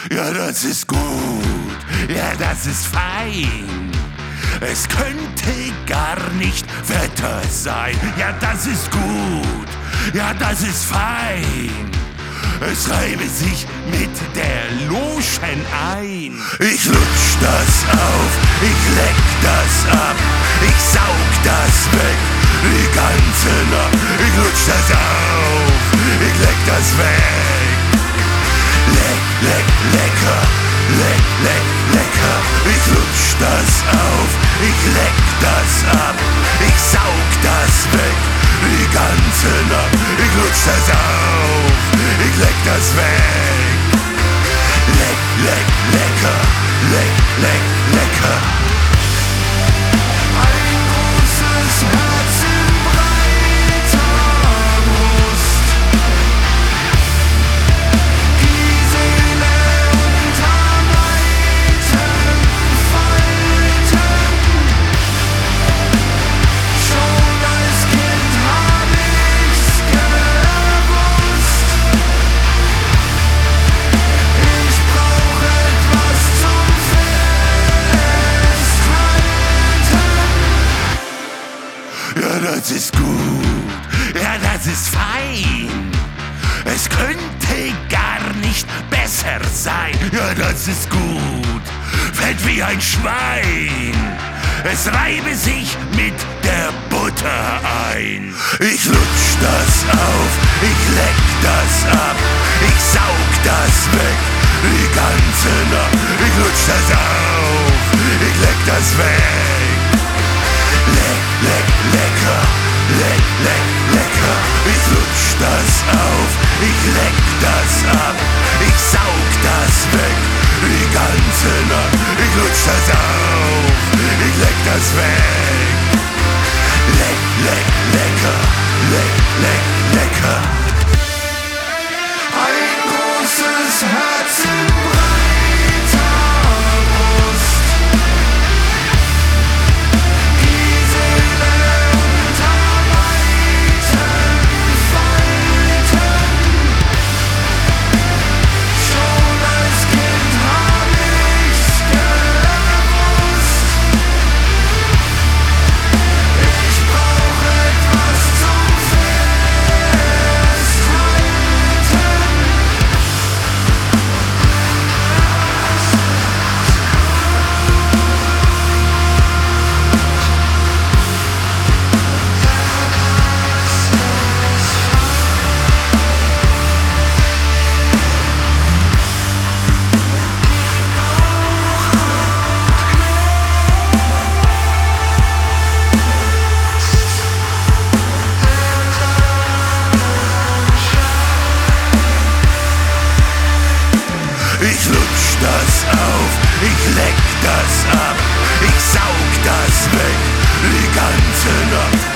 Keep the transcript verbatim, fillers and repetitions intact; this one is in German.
Ja, das ist gut, ja, das ist fein. Es könnte gar nicht Wetter sein. Ja, das ist gut, ja, das ist fein. Es reibe sich mit der Lotion ein. Ich lutsch das auf, ich leck das ab, ich saug das weg, die ganze Nacht. Ich lutsch das auf, ich leck das weg. Leck, leck, lecker, leck, leck, lecker. Ich lutsch das auf, ich leck das ab, ich saug das weg, die ganze Nacht. Ich lutsch das auf, ich leck das weg. Leck, leck, lecker, leck, leck, lecker. Ein großes Herz in breiter Brust, die Seele unter weiten Falten. Schon als Kind hab ich's gewusst. Ich brauch etwas zum Festhalten. Ja, das ist gut, ja, das ist fein. Es könnte gar nicht besser sein. Ja, das ist gut, fällt wie ein Schwein. Es reibe sich mit der Butter ein. Ich lutsch das auf, ich leck das ab, ich saug das weg, die ganze Nacht. Ich lutsch das auf, ich leck das weg. Leck, leck, lecker, leck, leck, lecker. Ich lutsch das auf, ich leck das ab, ich saug das weg, die ganze Nacht. Ich lutsch das auf, ich leck das weg. Leck, leck, lecker, leck, leck, lecker. Ein großes Herz in breiter Brust, die Seele unter weiten Falten. Schon als Kind hab ich's gewusst. Ich brauch etwas zum Ich lutsch das auf, ich leck das ab, ich saug das weg, die ganze Nacht.